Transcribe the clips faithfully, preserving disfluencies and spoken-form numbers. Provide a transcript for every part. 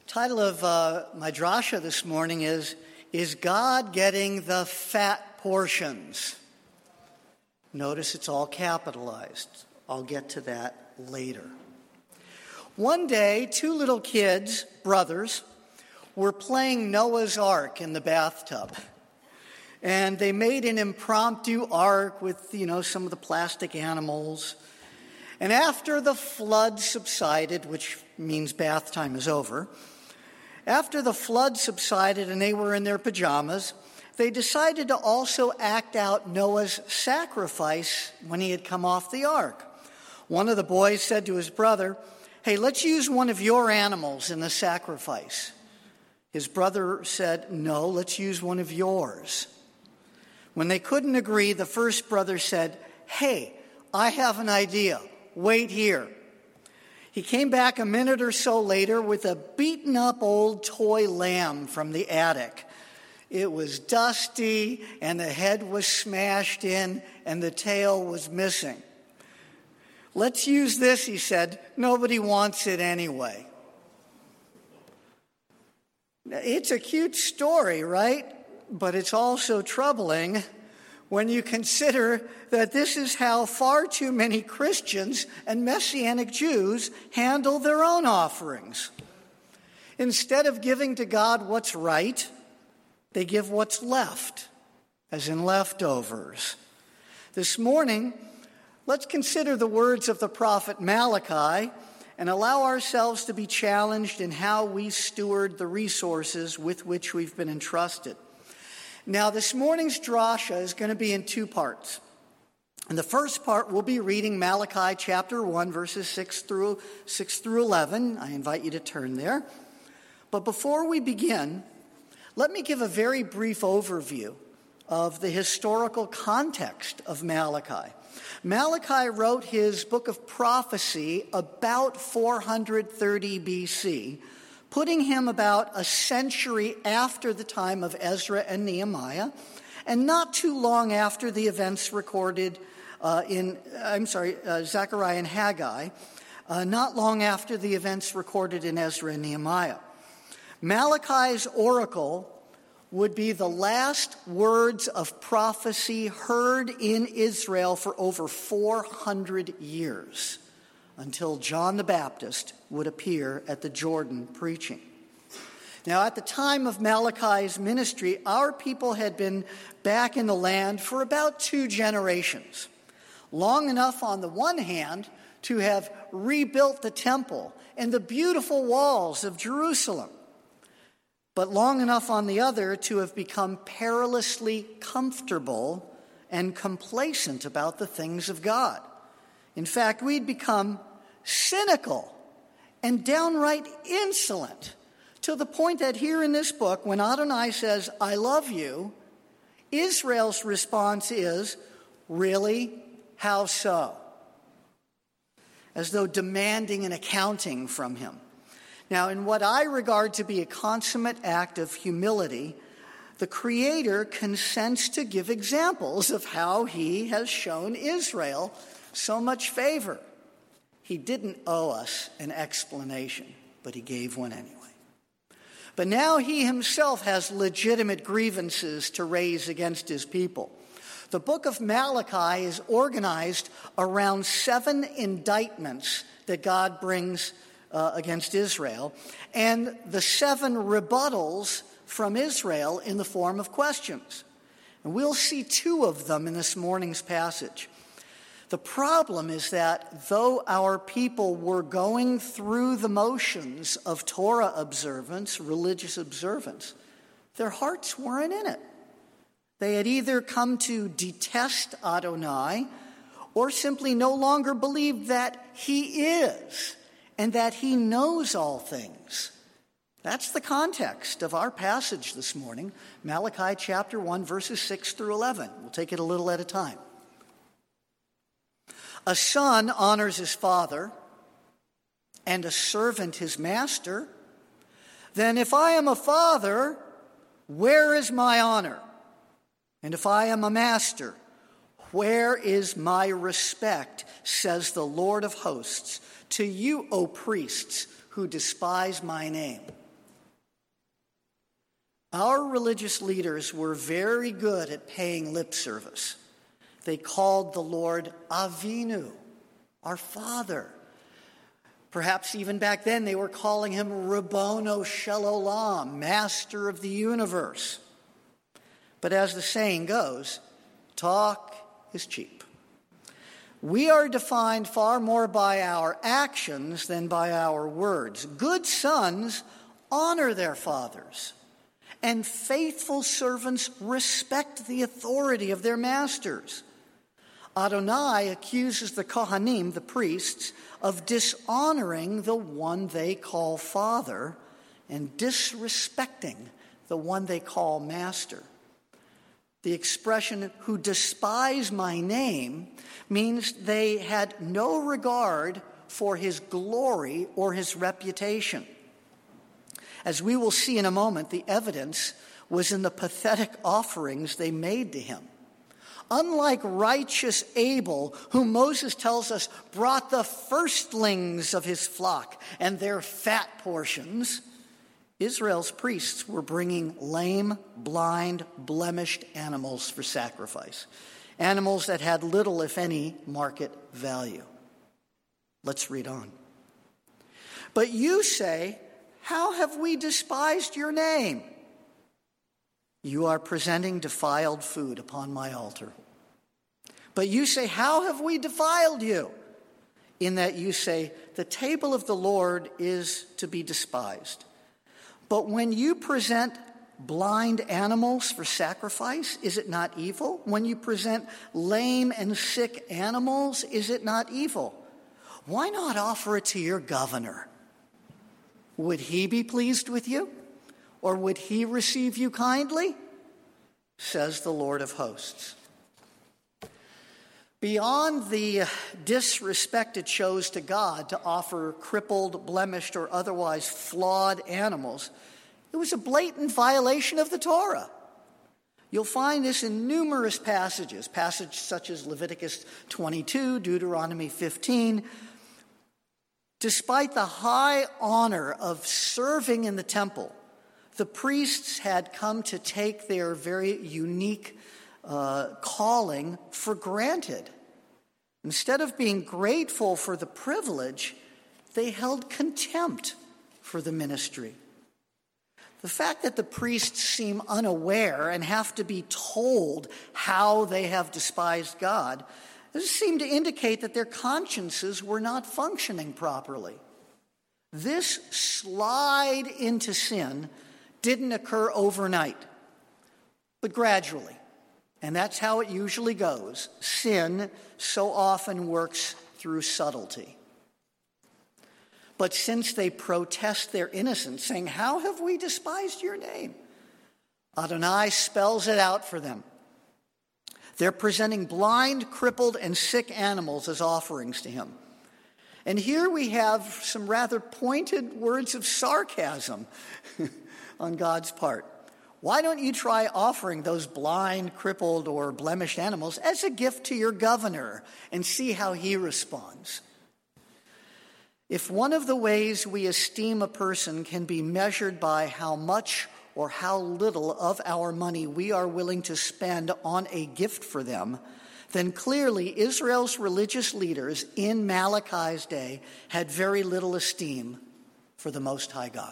Title of uh, my drasha this morning is, Is God Getting the Fat Portions? Notice it's all capitalized. I'll get to that later. One day, two little kids, brothers, were playing Noah's Ark in the bathtub. And they made an impromptu ark with, you know, some of the plastic animals. And after the flood subsided, which means bath time is over, after the flood subsided and they were in their pajamas, they decided to also act out Noah's sacrifice when he had come off the ark. One of the boys said to his brother, "Hey, let's use one of your animals in the sacrifice." His brother said, "No, let's use one of yours." When they couldn't agree, the first brother said, "Hey, I have an idea. Wait here." He came back a minute or so later with a beaten-up old toy lamb from the attic. It was dusty, and the head was smashed in, and the tail was missing. "Let's use this," he said. "Nobody wants it anyway." It's a cute story, right? But it's also troubling when you consider that this is how far too many Christians and Messianic Jews handle their own offerings. Instead of giving to God what's right, they give what's left, as in leftovers. This morning, let's consider the words of the prophet Malachi and allow ourselves to be challenged in how we steward the resources with which we've been entrusted. Now, this morning's drasha is going to be in two parts. In the first part, we'll be reading Malachi chapter one, verses six through six through eleven. I invite you to turn there. But before we begin, let me give a very brief overview of the historical context of Malachi. Malachi wrote his book of prophecy about four hundred thirty B C, putting him about a century after the time of Ezra and Nehemiah, and not too long after the events recorded uh, in, I'm sorry, uh, Zechariah and Haggai, uh, not long after the events recorded in Ezra and Nehemiah. Malachi's oracle would be the last words of prophecy heard in Israel for over four hundred years, until John the Baptist would appear at the Jordan preaching. Now, at the time of Malachi's ministry, our people had been back in the land for about two generations, long enough on the one hand to have rebuilt the temple and the beautiful walls of Jerusalem, but long enough on the other to have become perilously comfortable and complacent about the things of God. In fact, we'd become cynical and downright insolent, to the point that here in this book, when Adonai says, "I love you," Israel's response is, "Really? How so?" As though demanding an accounting from him. Now, in what I regard to be a consummate act of humility, the Creator consents to give examples of how he has shown Israel so much favor. He didn't owe us an explanation, but he gave one anyway. But now he himself has legitimate grievances to raise against his people. The book of Malachi is organized around seven indictments that God brings uh, against Israel, and the seven rebuttals from Israel in the form of questions. And we'll see two of them in this morning's passage. The problem is that though our people were going through the motions of Torah observance, religious observance, their hearts weren't in it. They had either come to detest Adonai or simply no longer believed that he is and that he knows all things. That's the context of our passage this morning, Malachi chapter one, verses six through eleven. We'll take it a little at a time. A son honors his father, and a servant his master. Then if I am a father, where is my honor? And if I am a master, where is my respect, says the Lord of hosts, to you, O priests, who despise my name? Our religious leaders were very good at paying lip service. They called the Lord Avinu, our Father. Perhaps even back then they were calling him Rabbono Shel Olam, Master of the universe. But as the saying goes, talk is cheap. We are defined far more by our actions than by our words. Good sons honor their fathers, and faithful servants respect the authority of their masters. Adonai accuses the Kohanim, the priests, of dishonoring the one they call father and disrespecting the one they call master. The expression, who despise my name, means they had no regard for his glory or his reputation. As we will see in a moment, the evidence was in the pathetic offerings they made to him. Unlike righteous Abel, whom Moses tells us brought the firstlings of his flock and their fat portions, Israel's priests were bringing lame, blind, blemished animals for sacrifice, animals that had little, if any, market value. Let's read on. But you say, how have we despised your name? You are presenting defiled food upon my altar. But you say, how have we defiled you? In that you say, the table of the Lord is to be despised. But when you present blind animals for sacrifice, is it not evil? When you present lame and sick animals, is it not evil? Why not offer it to your governor? Would he be pleased with you? Or would he receive you kindly? Says the Lord of hosts. Beyond the disrespect it shows to God to offer crippled, blemished, or otherwise flawed animals, it was a blatant violation of the Torah. You'll find this in numerous passages, passages such as Leviticus twenty-two, Deuteronomy fifteen. Despite the high honor of serving in the temple, the priests had come to take their very unique uh, calling for granted. Instead of being grateful for the privilege, they held contempt for the ministry. The fact that the priests seem unaware and have to be told how they have despised God seemed to indicate that their consciences were not functioning properly. This slide into sin didn't occur overnight, but gradually. And that's how it usually goes. Sin so often works through subtlety. But since they protest their innocence, saying, how have we despised your name? Adonai spells it out for them. They're presenting blind, crippled, and sick animals as offerings to him. And here we have some rather pointed words of sarcasm on God's part. Why don't you try offering those blind, crippled, or blemished animals as a gift to your governor and see how he responds? If one of the ways we esteem a person can be measured by how much or how little of our money we are willing to spend on a gift for them, then clearly Israel's religious leaders in Malachi's day had very little esteem for the Most High God.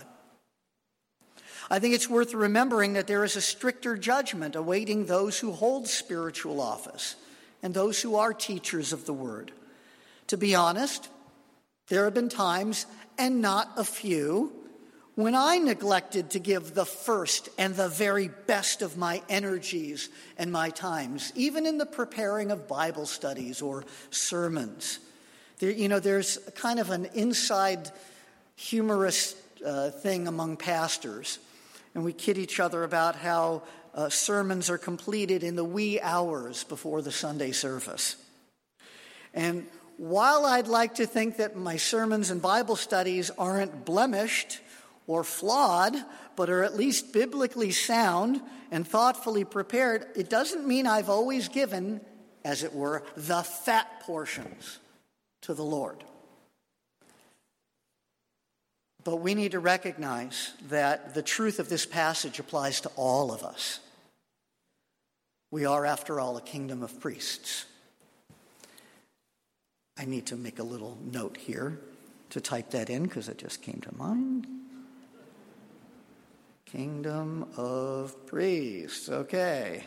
I think it's worth remembering that there is a stricter judgment awaiting those who hold spiritual office and those who are teachers of the word. To be honest, there have been times, and not a few, when I neglected to give the first and the very best of my energies and my times, even in the preparing of Bible studies or sermons. There, you know, there's kind of an inside humorous uh, thing among pastors. And we kid each other about how uh, sermons are completed in the wee hours before the Sunday service. And while I'd like to think that my sermons and Bible studies aren't blemished or flawed, but are at least biblically sound and thoughtfully prepared, it doesn't mean I've always given, as it were, the fat portions to the Lord. But we need to recognize that the truth of this passage applies to all of us. We are, after all, a kingdom of priests. I need to make a little note here to type that in because it just came to mind. Kingdom of priests. Okay.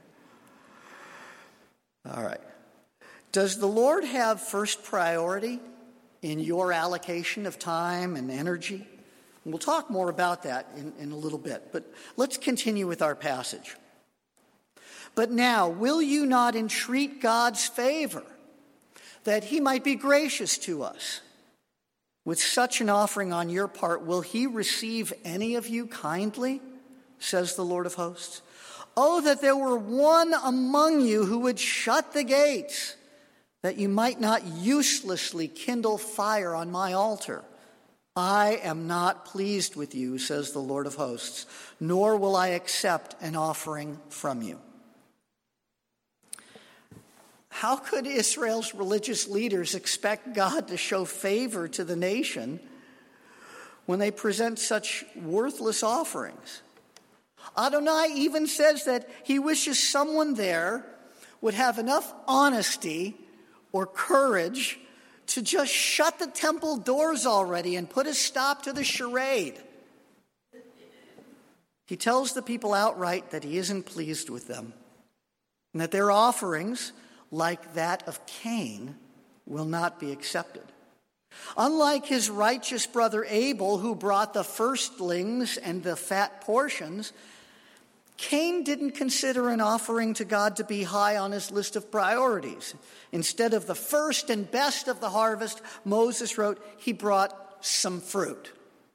All right. Does the Lord have first priority in your allocation of time and energy? And we'll talk more about that in, in a little bit, but let's continue with our passage. But now, will you not entreat God's favor, that he might be gracious to us? With such an offering on your part, will he receive any of you kindly, says the Lord of hosts? Oh, that there were one among you who would shut the gates, that you might not uselessly kindle fire on my altar. I am not pleased with you, says the Lord of hosts, nor will I accept an offering from you. How could Israel's religious leaders expect God to show favor to the nation when they present such worthless offerings? Adonai even says that he wishes someone there would have enough honesty or courage to just shut the temple doors already and put a stop to the charade. He tells the people outright that he isn't pleased with them and that their offerings, like that of Cain, will not be accepted. Unlike his righteous brother Abel, who brought the firstlings and the fat portions, Cain didn't consider an offering to God to be high on his list of priorities. Instead of the first and best of the harvest, Moses wrote, he brought some fruit.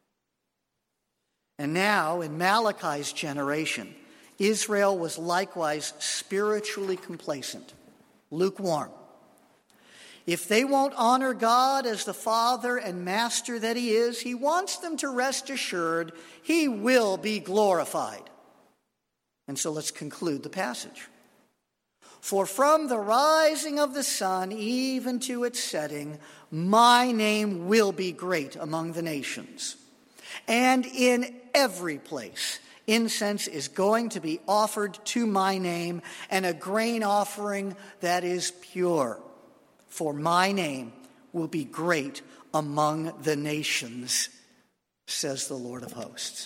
And now, in Malachi's generation, Israel was likewise spiritually complacent, lukewarm. If they won't honor God as the Father and Master that he is, he wants them to rest assured he will be glorified. And so let's conclude the passage. For from the rising of the sun even to its setting, my name will be great among the nations. And in every place, incense is going to be offered to my name, and a grain offering that is pure. For my name will be great among the nations, says the Lord of hosts.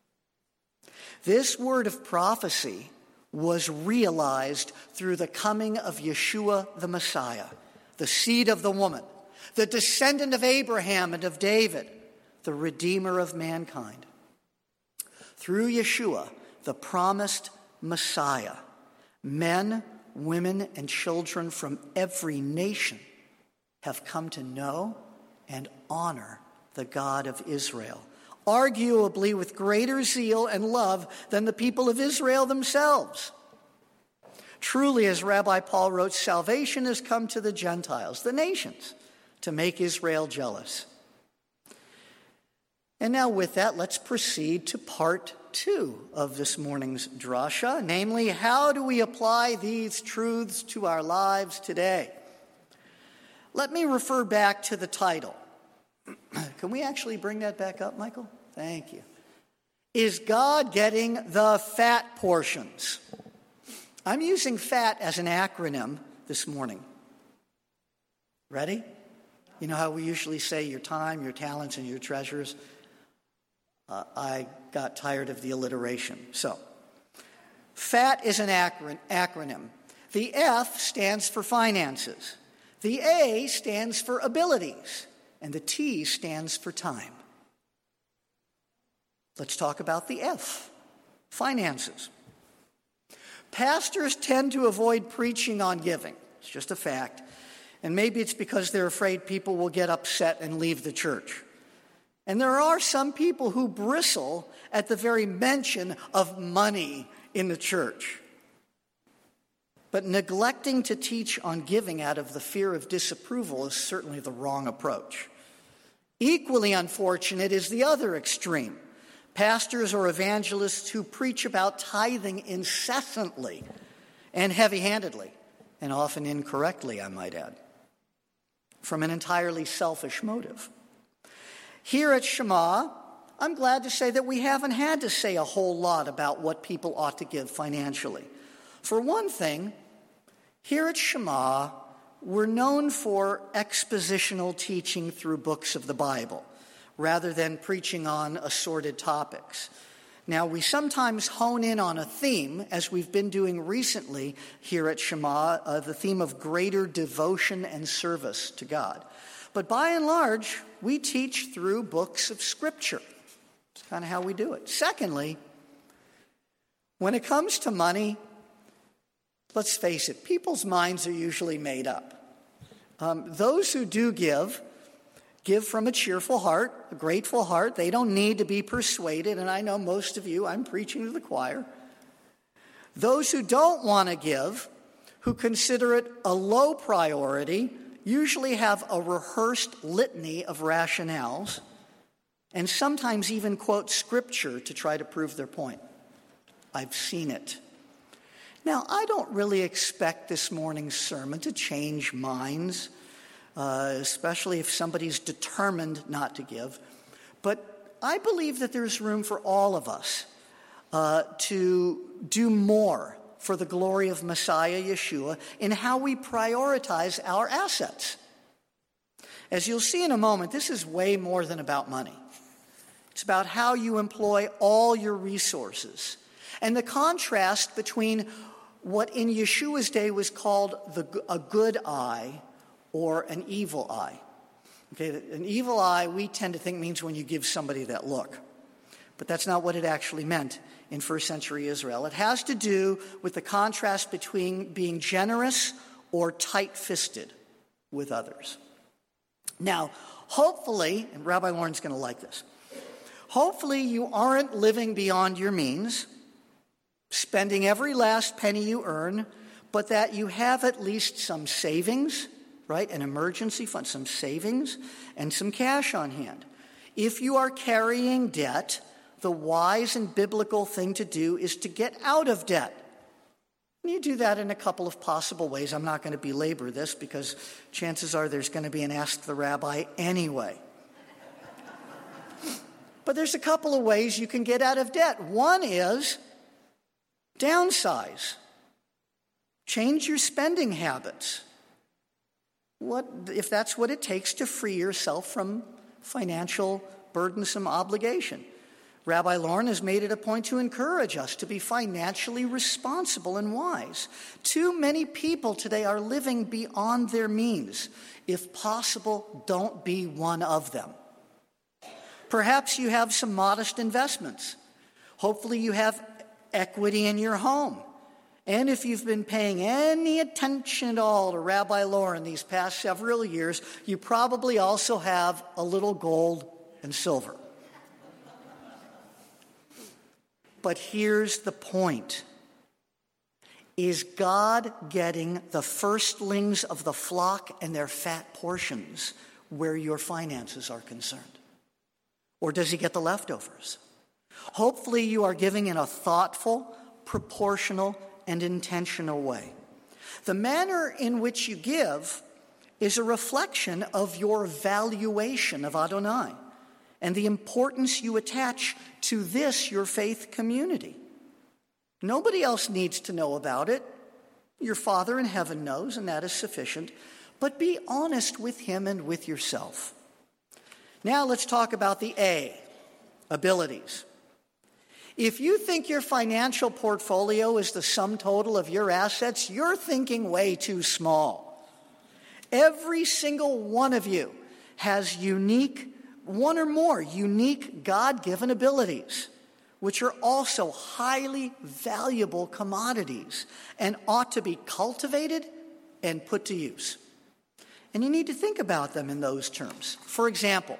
This word of prophecy was realized through the coming of Yeshua the Messiah, the seed of the woman, the descendant of Abraham and of David, the Redeemer of mankind. Through Yeshua, the promised Messiah, men, women, and children from every nation have come to know and honor the God of Israel, arguably with greater zeal and love than the people of Israel themselves. Truly, as Rabbi Paul wrote, salvation has come to the Gentiles, the nations, to make Israel jealous. And now with that, let's proceed to part two of this morning's drasha, namely, how do we apply these truths to our lives today? Let me refer back to the title. Can we actually bring that back up, Michael? Thank you. Is God getting the fat portions? I'm using FAT as an acronym this morning. Ready? You know how we usually say your time, your talents, and your treasures? Uh, I got tired of the alliteration. So, FAT is an acronym. The F stands for finances. The A stands for abilities. And the T stands for time. Let's talk about the F, finances. Pastors tend to avoid preaching on giving. It's just a fact. And maybe it's because they're afraid people will get upset and leave the church. And there are some people who bristle at the very mention of money in the church. But neglecting to teach on giving out of the fear of disapproval is certainly the wrong approach. Equally unfortunate is the other extreme. Pastors or evangelists who preach about tithing incessantly and heavy-handedly, and often incorrectly, I might add, from an entirely selfish motive. Here at Shema, I'm glad to say that we haven't had to say a whole lot about what people ought to give financially. For one thing, here at Shema, we're known for expositional teaching through books of the Bible, rather than preaching on assorted topics. Now, we sometimes hone in on a theme, as we've been doing recently here at Shema, uh, the theme of greater devotion and service to God. But by and large, we teach through books of Scripture. It's kind of how we do it. Secondly, when it comes to money, let's face it, people's minds are usually made up. Um, those who do give, give from a cheerful heart, a grateful heart. They don't need to be persuaded, and I know most of you, I'm preaching to the choir. Those who don't want to give, who consider it a low priority, usually have a rehearsed litany of rationales, and sometimes even quote Scripture to try to prove their point. I've seen it. Now, I don't really expect this morning's sermon to change minds, uh, especially if somebody's determined not to give. But I believe that there's room for all of us uh, to do more for the glory of Messiah Yeshua in how we prioritize our assets. As you'll see in a moment, this is way more than about money. It's about how you employ all your resources. And the contrast between what in Yeshua's day was called the, a good eye or an evil eye. Okay, an evil eye, we tend to think means when you give somebody that look. But that's not what it actually meant in first century Israel. It has to do with the contrast between being generous or tight-fisted with others. Now, hopefully, and Rabbi Lauren's going to like this, hopefully you aren't living beyond your means, spending every last penny you earn, but that you have at least some savings, right, an emergency fund, some savings, and some cash on hand. If you are carrying debt, the wise and biblical thing to do is to get out of debt. And you do that in a couple of possible ways. I'm not going to belabor this because chances are there's going to be an Ask the Rabbi anyway. But there's a couple of ways you can get out of debt. One is downsize. Change your spending habits. What if that's what it takes to free yourself from financial burdensome obligation? Rabbi Lauren has made it a point to encourage us to be financially responsible and wise. Too many people today are living beyond their means. If possible, don't be one of them. Perhaps you have some modest investments. Hopefully you have equity in your home. And if you've been paying any attention at all to Rabbi Lauren these past several years, you probably also have a little gold and silver. But here's the point. Is God getting the firstlings of the flock and their fat portions where your finances are concerned? Or does he get the leftovers? Hopefully you are giving in a thoughtful, proportional, and intentional way. The manner in which you give is a reflection of your valuation of Adonai and the importance you attach to this, your faith community. Nobody else needs to know about it. Your Father in heaven knows, and that is sufficient. But be honest with him and with yourself. Now let's talk about the A, abilities. If you think your financial portfolio is the sum total of your assets, you're thinking way too small. Every single one of you has unique, one or more unique God-given abilities, which are also highly valuable commodities and ought to be cultivated and put to use. And you need to think about them in those terms. For example,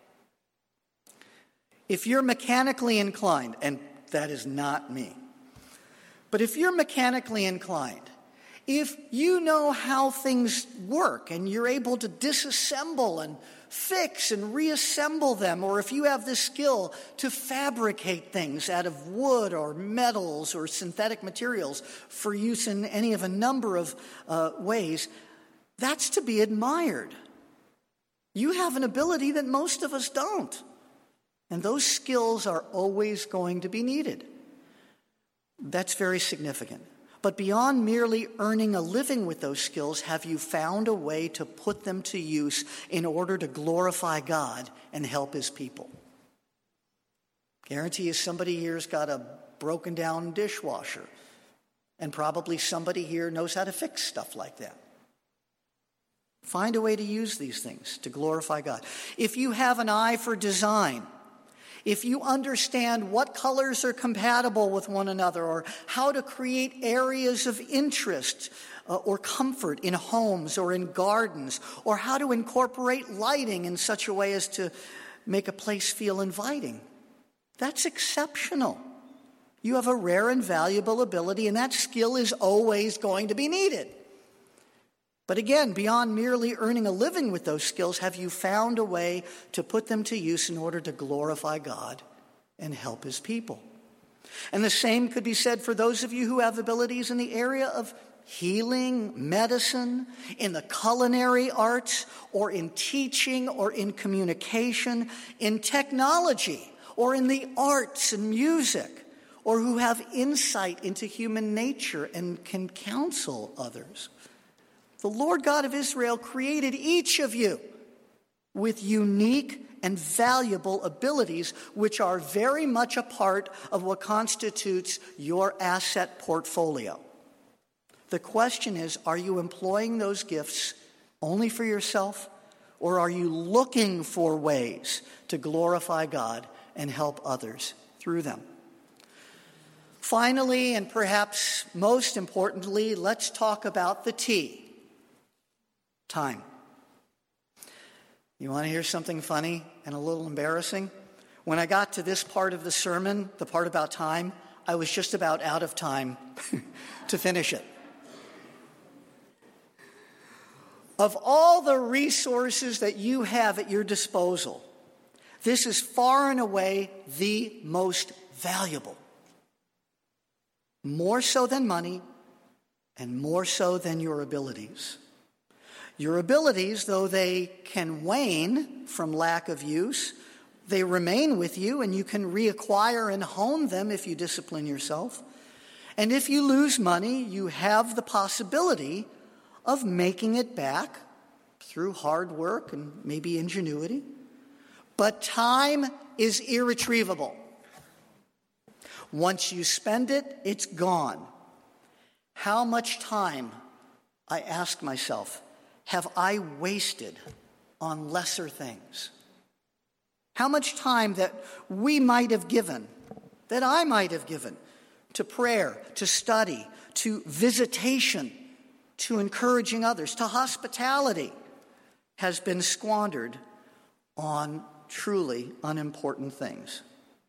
if you're mechanically inclined, and that is not me, but if you're mechanically inclined, if you know how things work and you're able to disassemble and fix and reassemble them, or if you have the skill to fabricate things out of wood or metals or synthetic materials for use in any of a number of uh, ways, that's to be admired. You have an ability that most of us don't. And those skills are always going to be needed. That's very significant. But beyond merely earning a living with those skills, have you found a way to put them to use in order to glorify God and help his people? Guarantee you somebody here's got a broken down dishwasher, and probably somebody here knows how to fix stuff like that. Find a way to use these things to glorify God. If you have an eye for design, if you understand what colors are compatible with one another, or how to create areas of interest uh, or comfort in homes or in gardens, or how to incorporate lighting in such a way as to make a place feel inviting, that's exceptional. You have a rare and valuable ability, and that skill is always going to be needed. But again, beyond merely earning a living with those skills, have you found a way to put them to use in order to glorify God and help his people? And the same could be said for those of you who have abilities in the area of healing, medicine, in the culinary arts, or in teaching, or in communication, in technology, or in the arts and music, or who have insight into human nature and can counsel others. The Lord God of Israel created each of you with unique and valuable abilities, which are very much a part of what constitutes your asset portfolio. The question is, are you employing those gifts only for yourself, or are you looking for ways to glorify God and help others through them? Finally, and perhaps most importantly, let's talk about the T. Time. You want to hear something funny and a little embarrassing? When I got to this part of the sermon, the part about time, I was just about out of time to finish it. Of all the resources that you have at your disposal, this is far and away the most valuable. More so than money, and more so than your abilities. Your abilities, though they can wane from lack of use, they remain with you, and you can reacquire and hone them if you discipline yourself. And if you lose money, you have the possibility of making it back through hard work and maybe ingenuity. But time is irretrievable. Once you spend it, it's gone. How much time, I ask myself, have I wasted on lesser things? How much time that we might have given, that I might have given, to prayer, to study, to visitation, to encouraging others, to hospitality, has been squandered on truly unimportant things.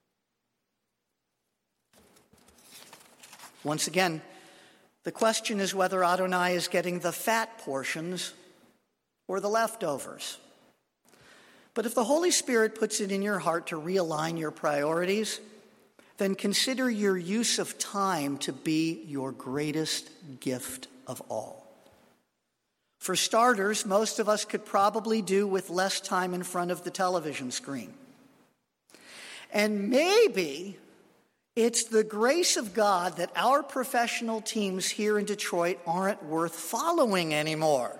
Once again, the question is whether Adonai is getting the fat portions or the leftovers. But if the Holy Spirit puts it in your heart to realign your priorities, then consider your use of time to be your greatest gift of all. For starters, most of us could probably do with less time in front of the television screen. And maybe it's the grace of God that our professional teams here in Detroit aren't worth following anymore.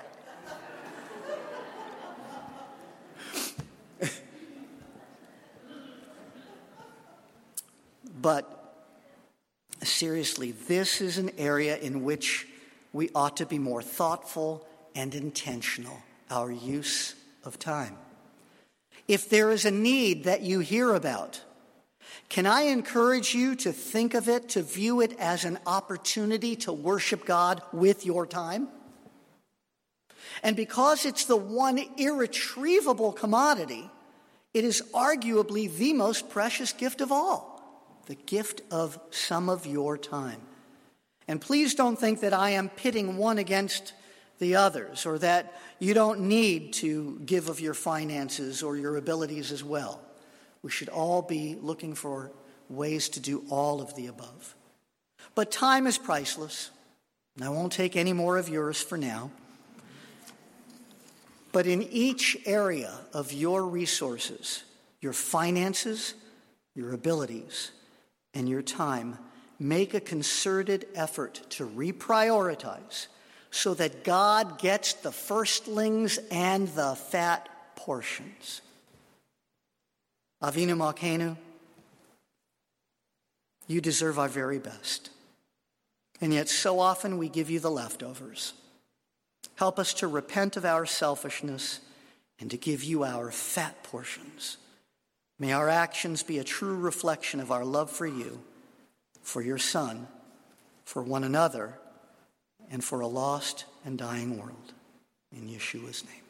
But seriously, this is an area in which we ought to be more thoughtful and intentional, our use of time. If there is a need that you hear about, can I encourage you to think of it, to view it as an opportunity to worship God with your time? And because it's the one irretrievable commodity, it is arguably the most precious gift of all. The gift of some of your time. And please don't think that I am pitting one against the others, or that you don't need to give of your finances or your abilities as well. We should all be looking for ways to do all of the above. But time is priceless, and I won't take any more of yours for now. But in each area of your resources, your finances, your abilities, and your time, make a concerted effort to reprioritize so that God gets the firstlings and the fat portions. Avinu Malkeinu, you deserve our very best. And yet so often we give you the leftovers. Help us to repent of our selfishness and to give you our fat portions. May our actions be a true reflection of our love for you, for your Son, for one another, and for a lost and dying world. In Yeshua's name.